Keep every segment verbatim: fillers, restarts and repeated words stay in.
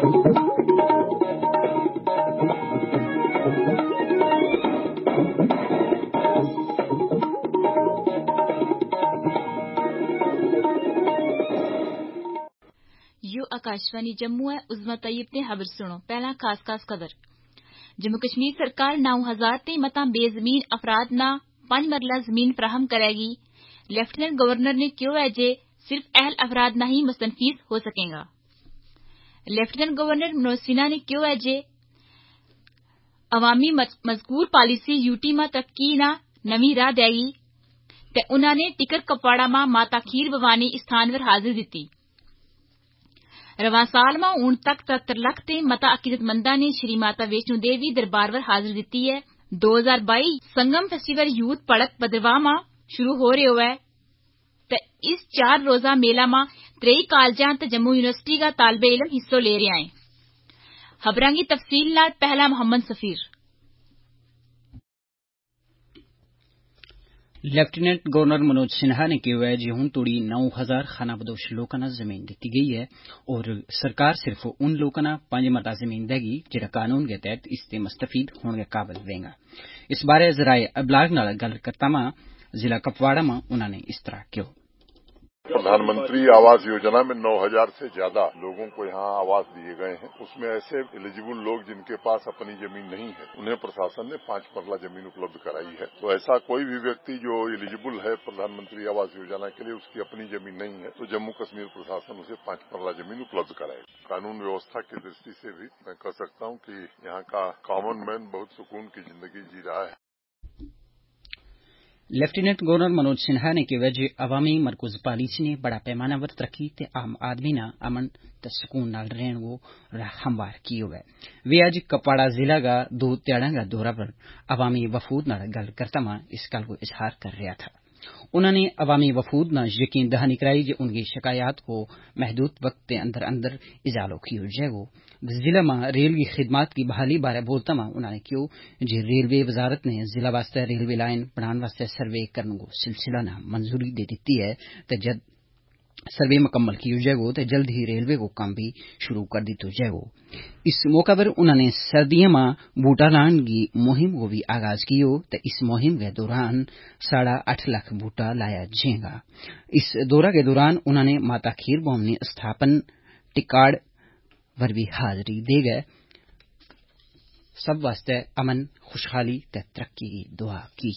यो आकाशवाणी जम्मू है। उज़मा तैयब ने खबर सुनो। पहला खास खास खबर। जम्मू कश्मीर सरकार नौ हजार ते मता बेजमीन अफराद ना पंज मरला जमीन फराहम करेगी। लेफ्टिनेंट गवर्नर ने क्यों है जे सिर्फ अहल अफराद ना ही मुस्तनफीज हो सकेगा। लेफ्टिनेंट गवर्नर मनोज सिन्हा ने क्यों है जे अवामी मजकूर पॉलिसी यूटी मा तरक्की ना नवी राह देगी ते उन्होंने टिकर कपवाड़ा मा माता खीर भवानी स्थान पर हाजिर दी। रवा साल में हूं तक सत्तर लाख ते मता अकीदतमंदा ने श्री माता वैष्णो देवी दरबार पर हाजिर दी है। दो हजार बाईस संगम फेस्टिवल यूथ पड़क बदरवाह में शुरू हो रहे है ते इस चार रोजा मेला में त्रेई कॉलेजां ते जम्मू यूनिवर्सिटी का तालबे इलम हिस्सों ले रहे हैं। खबरां की तफसील नाल पहला मोहम्मद सफीर। लेफ्टिनेंट गवर्नर मनोज सिन्हा ने कहा है कि हुण तोड़ी नौ हजार खानाबदोश लोगों को जमीन दी गई है और सरकार सिर्फ उन लोगों को पांच मरला जमीन देगी जिहड़ा कानून के तहत इससे मुस्तफीद होने के काबिल वेगा। इस बारे जराए अबलाग नाल गल करता मां जिला कपवाड़ा में उन्होंने इस तरह कहा। प्रधानमंत्री आवास योजना में नौ हजार से ज्यादा लोगों को यहाँ आवास दिए गए हैं। उसमें ऐसे एलिजिबल लोग जिनके पास अपनी जमीन नहीं है उन्हें प्रशासन ने पांच मरला जमीन उपलब्ध कराई है। तो ऐसा कोई भी व्यक्ति जो एलिजिबल है प्रधानमंत्री आवास योजना के लिए उसकी अपनी जमीन नहीं है तो जम्मू कश्मीर प्रशासन उसे पांच मरला जमीन उपलब्ध कराएगा। कानून व्यवस्था की दृष्टि से भी मैं कह सकता हूँ कि यहाँ का कॉमन मैन बहुत सुकून की जिंदगी जी रहा है। लेफ्टिनेंट गवर्नर मनोज सिन्हा ने कहा जे अवामी मरकूज पॉलिसी ने बड़ा पैमाना पर तरक्की ते आम आदमी ना अमन ते सुकून नाल रहन वो हमवार कियो है। वे आज कपवाड़ा जिला का दो त्याड़ा का दौरा पर अवामी वफूद नाल गल करता मां इस गल को इजहार कर रहा था। उन्होंने अवामी वफूद न यकीन दहानी कराई कि उनकी शिकायत को महदूद वक्त के अंदर अंदर इजालो किया जाएगा। जिला में रेल की खिदमत की बहाली बारे बोलता मां उन्होंने कहा कि रेलवे वजारत ने जिला वास्ते रेलवे लाइन बनाने वास्ते सर्वे करने को सिलसिला न मंजूरी दे दी है तो जब सर्वे मुकम्मल किया जाएगा तो जल्द ही रेलवे को काम भी शुरू कर दिया जाएगा। इस मौका पर उन्होंने सर्दियों में बूटा लाने की मुहिम को भी आगाज किया तो इस मुहिम के दौरान साढ़ा आठ लाख बूटा लाया जाएगा। इस दौरा के दौरान उन्होंने माता खीर भवानी स्थापन टिकाड़ पर भी हाजिरी दे गए सब वास्ते अमन खुशहाली ते तरक्की की दुआ की।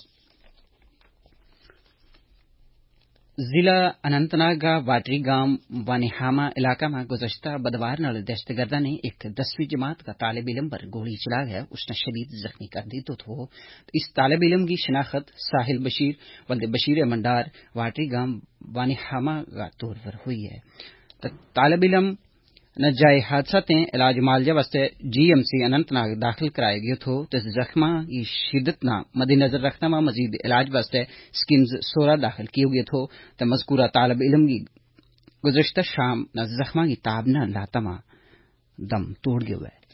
जिला अनंतनाग का वाटरी गांव वानिहामा इलाका में गुज़श्ता बुधवार नाल दहशतगर्दा ने एक दसवीं जमात का तालिब इलम पर गोली चला गया उसने शदीद जख्मी कर दी तो थो। इस तालिब इलम की शिनाख्त साहिल बशीर वल्द बशीर मंडार वाटरी गांव वानिहामा का तौर पर हुई है। तालिब इलम नजाए हादसा ते इलाज मालजा वास्ते जीएमसी अनंतनाग दाखिल कराया गया थो तो जख्मा की शिद्दत न मद्देनजर रखना में मजीद इलाज वास्ते स्किम्स सोरा दाखिल किया गया थो तो मजकूरा तालब इलम की गुज़श्ता शाम न जख्मा की ताब न लाता मा दम तोड़ गया है।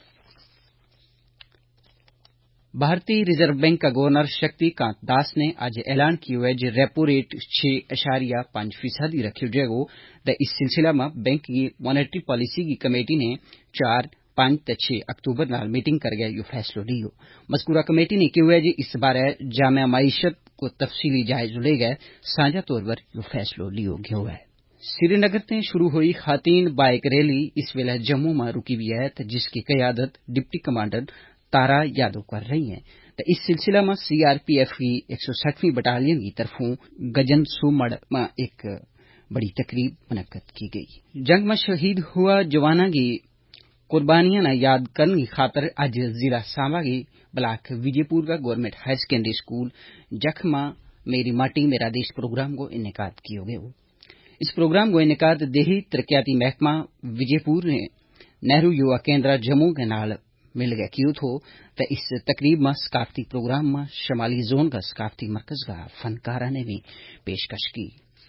भारतीय रिजर्व बैंक का गवर्नर शक्तिकांत दास ने आज ऐलान किया है कि रेपो रेट छह अशारिया पांच फीसदी रखी जाएगा तो इस सिलसिला में बैंक की मॉनेटरी पॉलिसी की कमेटी ने चार पांच ते छह अक्टूबर नाल मीटिंग कर गया यो फैसलो लियो। मजकूरा कमेटी ने कहा है कि इस बारे जामिया मईशत को तफसीली जायजा ले गए साझा तौर पर यो फैसलो लियो गया है। श्रीनगर से शुरू हुई खातीन बाइक रैली इस वेले जम्मू में रुकी हुई है जिसकी क़यादत डिप्टी कमांडर तारा यादव कर रही हैं तो इस सिलसिला में सीआरपीएफ की एक सौ साठवीं बटालियन की तरफों गजन सुमड़ में एक बड़ी तकरीब मुनक्कद की गई। जंग में शहीद हुआ जवाना की कुर्बानियां न याद करने की खातर आज जिला सांबा की ब्लॉक विजयपुर का गवर्नमेंट हायर सेकेंडरी स्कूल जखमा मेरी माटी मेरा देश प्रोग्राम को इनेकाद किया गया। इस प्रोग्राम को इनेकाद देही तरक्याती महकमा विजयपुर ने नेहरू युवा केंद्र जम्मू के नाल मिल गया कियो थो तो इस तकरीब में सकाफती प्रोग्राम में शमाली जोन का सकाफती मरकज का फनकारा ने भी पेशकश की।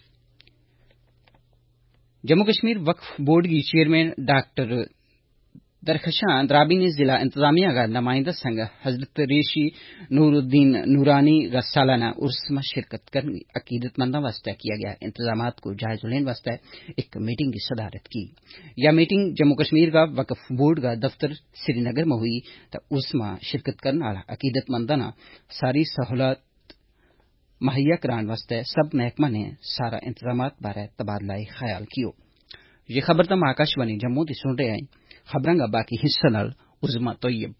जम्मू कश्मीर वक्फ बोर्ड की चेयरमैन डॉक्टर दरखशां द्राबी ने जिला इंतजामिया का नुमाइंदा संघ हजरत रेशी नूरुद्दीन नूरानी का सालाना उर्स में शिरकत करने अकीदतमंदों वास्ते किया गया इंतजामात को जायजा लेने वास्ते एक मीटिंग की सदारत की। यह मीटिंग जम्मू कश्मीर का वक्फ बोर्ड का दफ्तर श्रीनगर में हुई तो उर्स में शिरकत करने वाला अकीदतमंदों ने सारी सहूलत मुहैया कराने वास्ते सब महकमा ने सारा इंतजामात बारे तबादला ख्याल कियो। ये खबर तम आकाशवाणी जम्मू से सुन रहे हैं। खबरों का बाकी हिस्सा नाल उज़मा तोयब।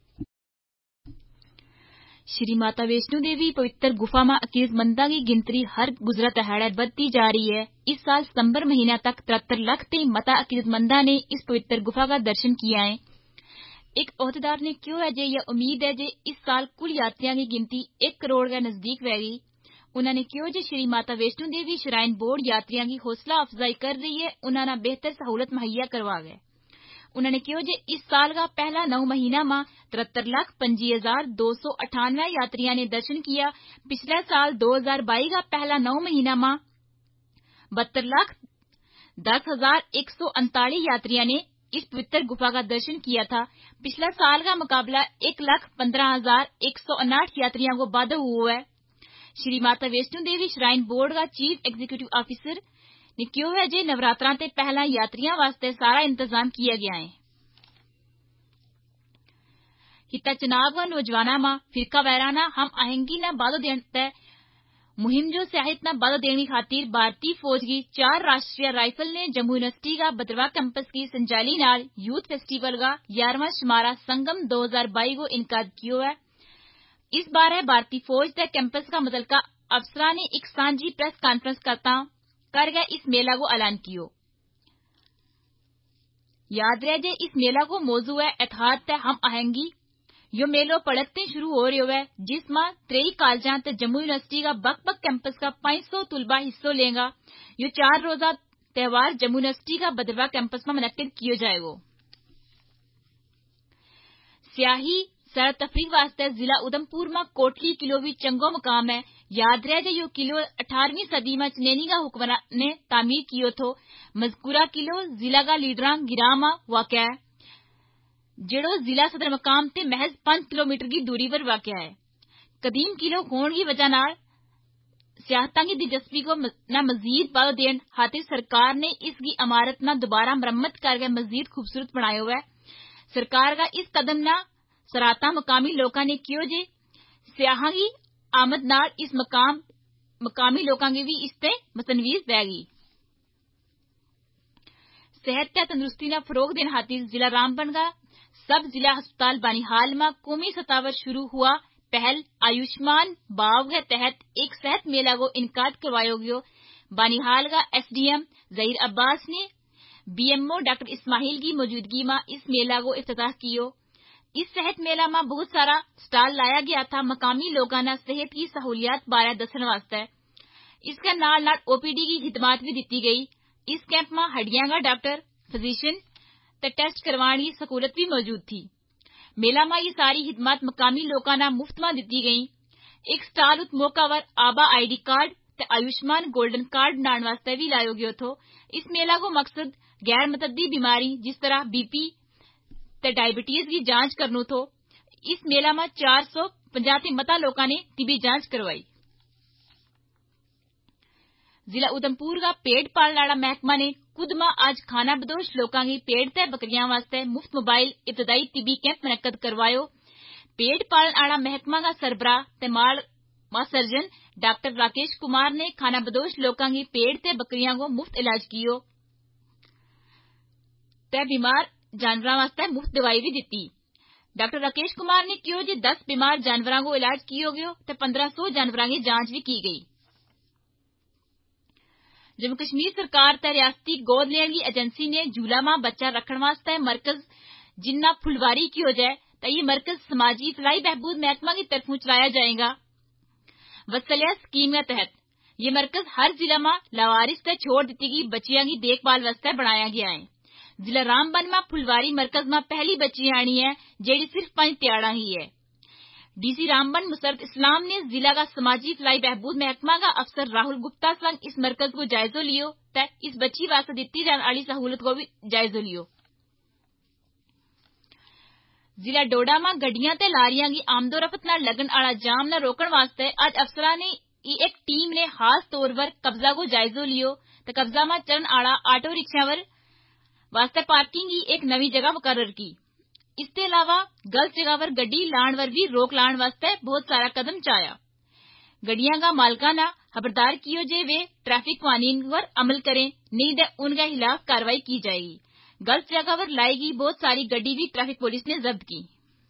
श्री माता वैष्णो देवी पवित्र गुफा में अकीदतमंदां की गिनती हर गुजरा दहाड़े बढ़ती जा रही है। इस साल सितंबर महीना तक तिहत्तर लाख ते मता अकीदतमंदां ने इस पवित्र गुफा का दर्शन किया है। एक अहदेदार ने क्यों है जे यह उम्मीद है जे इस साल कुल यात्रियों की गिनती एक करोड़ के नजदीक रहेगी। उन्होंने क्यों जे श्री माता वैष्णो देवी श्राइन बोर्ड यात्रियों की हौसला अफजाई कर रही है, उन्होंने बेहतर सहूलत मुहैया करवा गए। उन्होंने क्यों जे इस साल का पहला नौ महीना में तिहत्तर लाख पंजी हजार दो सौ अठानवे यात्रियों ने दर्शन किया। पिछले साल दो हजार बाईस का पहला नौ महीना में बहत्तर लाख दस हजार एक सौ उनतालीस यात्रियों ने इस पवित्र गुफा का दर्शन किया था। पिछले साल का मुकाबला एक लाख पंद्रह हजार एक सौ उनाठ यात्रियों को बाधा हुआ है। श्री माता वैष्णो देवी श्राइन बोर्ड का चीफ एग्जीक्यूटिव ऑफिसर ने क्यों है जे नवरात्रा ते पहला यात्रियों वास्ते सारा इंतजाम किया गया है। हिता चुनाव का नौजवाना में फिरका वैराना हम आहंगी न बादो देते मुहिम जो सियाहत न बादो देने खातिर भारतीय फौज की चार राष्ट्रीय राइफल ने जम्मू यूनिवर्सिटी का बदरवा कैंपस की संचाली नाल यूथ फेस्टिवल का ग्यारहवां शुमारा संगम दो हजार बाईस को इनकाद किया है। इस बार भारतीय फौज के कैंपस का मुतलका अफसरा ने एक सांझी प्रेस कॉन्फ्रेंस करता कर गए इस मेला को ऐलान कियो। याद रहे जे इस मेला को मौजू है एतहाद ते हम आहंगी। यो मेलो पड़कते शुरू हो रही है जिसमें त्रेई कॉलेजां ते जम्मू यूनिवर्सिटी का बक बक कैंपस का पांच सौ तुलबा हिस्सों लेगा। यो चार रोजा त्यौहार जम्मू यूनिवर्सिटी का बदरवा कैंपस में मुनक्किद किया जाएगा। स्याही सैर तफरीक वास्ते जिला उधमपुर में कोटली किलो भी चंगो मुकाम है। याद रहे यो किलो अठारहवीं सदी में चनेनी का हुक्मरान ने तामीर कियो थो। मजकूरा किलो जिला का लीडरा गिरा में वाक़ है जेड़ो जिला सदर मकाम ते महज पांच किलोमीटर की दूरी पर वाक़ है। कदीम किलो होने की वजह नाल सियाहतां की दिलचस्पी को न मजीद बढ़ा देने खातिर सरकार ने इसकी इमारत न दोबारा मरम्मत करके मजीद खूबसूरत बनाया हुआ है। सरकार का इस कदम न सराहता मकामी लोगों ने कियो जे सियाहां की आमद नाल इस मकाम मकामी लोगों की भी इसते मसनवीज बैगी। सेहत ते तंदुरुस्ती न फरोग देने खातिर जिला रामबन का सब जिला अस्पताल बानीहाल में कौमी सतह पर शुरू हुआ पहल आयुष्मान बाव के तहत एक सेहत मेला को इनकाद करवाया गयो। बानीहाल का एसडीएम जहीर अब्बास ने बीएमओ डॉक्टर इस्माइल की मौजूदगी में इस मेला को इफ्तिताह कियो। इस सेहत मेला में बहुत सारा स्टॉल लाया गया था मकामी लोगों ने सेहत की सहूलियत बारे दसन वास्ते। इसके नाल नाल ओपीडी की खिदमत भी दी गई। इस कैंप में हड्डियां का डॉक्टर फिजिशियन ते टेस्ट करवाने की सहूलत भी मौजूद थी। मेला में ये सारी खिदमत मकामी लोगों ने मुफ्त में दी गई। एक स्टॉल उत मौका पर आबा आईडी कार्ड ते आयुष्मान गोल्डन कार्ड बनाने वास्ते भी लायो गयो थो। इस मेला को मकसद गैर मतदी बीमारी जिस तरह बीपी ते डायबिटीज की जांच करनो थो। इस मेला में चार सौ पचास मता लोगों ने टीबी जांच करवाई। जिला उधमपुर का पेट पालने वाला महकमा ने खुद में आज खाना बदोश लोगों की पेट ते बकरियां वास्ते मुफ्त मोबाइल इब्तदाई टीबी कैंप मुनक्कद करवायो। पेट पालने वाला महकमा का सरबराह ते माल सर्जन डॉक्टर राकेश कुमार ने खाना बदोश लोगों की पेट ते बकरियां को मुफ्त इलाज कियो ते बीमार जानवरों वास्ते मुफ्त दवाई भी दी। डॉक्टर राकेश कुमार ने क्यों जी दस बीमार जानवरों को इलाज कियो गयो ते पंद्रह सौ जानवरों की जांच भी की गई। जम्मू कश्मीर सरकार ते रियासती गोद लेने की एजेंसी ने झूला में बच्चा रखने वास्ते मरकज जिन्ना फुलवारी कियो जाए तो ये मरकज समाजी फलाई बहबूद महकमा की तरफों चलाया जाएगा। वत्सल्य स्कीम के तहत ये मरकज हर जिला में लावारिस ते छोड़ दी गई बच्चियों की देखभाल वास्ते बनाया गया है। जिला रामबन में फुलवारी मरकज में पहली बच्ची आनी है जेडी सिर्फ पांच त्याड़ा ही है। डीसी रामबन मुसरत इस्लाम ने जिला का समाजी फलाई बहबूद महकमा का अफसर राहुल गुप्ता संग इस मरकज को जायजो लियो ते इस बच्ची वास्ते दी जाने वाली सहूलत को भी जायजो लियो। ਜ਼ਿਲ੍ਹਾ ਡੋਡਾ में ਗੱਡੀਆਂ ਤੇ ਲਾਰੀਆਂ ਦੀ ਆਮਦੋ ਰਫਤ ਨਾਲ ਲੱਗਣ ਵਾਲਾ ਜਾਮ ਨਾ ਰੋਕਣ ਵਾਸਤੇ ਅੱਜ ਅਫਸਰਾਂ ਨੇ ਇੱਕ ਟੀਮ ਨੇ ਖਾਸ ਤੌਰ पर ਕਬਜ਼ਾ ਕੋ ਜਾਇਜ਼ੋ ਲਿਓ ਤੇ ਕਬਜ਼ਾ में ਚੜਨ ਵਾਲਾ ਆਟੋ ਰਿਕਸ਼ਾਵਰ वास्ते पार्किंग की एक नवी जगह मुकर्रर की। इसके अलावा गलत जगह पर गड्डी लाण पर भी रोक लाण वास्ते बहुत सारा कदम चाया। गड्डियां का मालकाना खबरदार कियो जे वे ट्रैफिक कानून पर अमल करें, नहीं तो उनके खिलाफ कार्रवाई की जाएगी। गलत जगह पर लाएगी बहुत सारी गड्डी भी ट्रैफिक पुलिस ने जब्त की।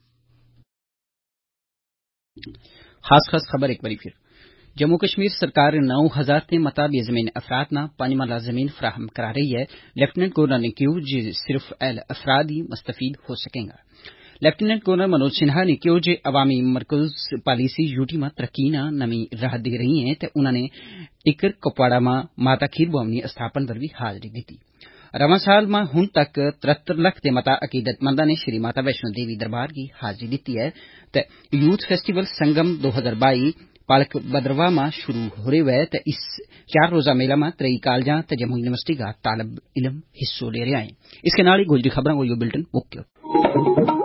खास खास खबर एक बारी फिर जम्मू कश्मीर सरकार नौ हजार ते मता बेजमीन अफराद ना पांच मरला जमीन फराहम करा रही है। लेफ्टिनेंट गवर्नर ने कहा कि सिर्फ अहल अफराद ही मुस्तफीद हो सकेंगे। लेफ्टिनेंट गवर्नर मनोज सिन्हा ने कहा कि अवामी मरकज पॉलिसी यूटी में तरक्की ना नवी राह दे रही है ते उन्होंने टिकर कुपवाड़ा में माता खीर भवानी स्थापना पर भी हाजिरी दी। रवां साल में हुण तक तिहत्तर लाख ते मता अकीदतमंदा ने श्री माता वैष्णो देवी दरबार की हाजिरी दी है ते यूथ फेस्टिवल संगम दो हजार बाईस पालक बदरवा में शुरू हो रहे हुए ते इस चार रोजा मेला में त्रई कॉलेजां ते जम्मू यूनिवर्सिटी का तालब इलम हिस्सों ले रहे हैं। इसके नाल ही गुजरी खबरां को यो बुलेटिन मुक्यो।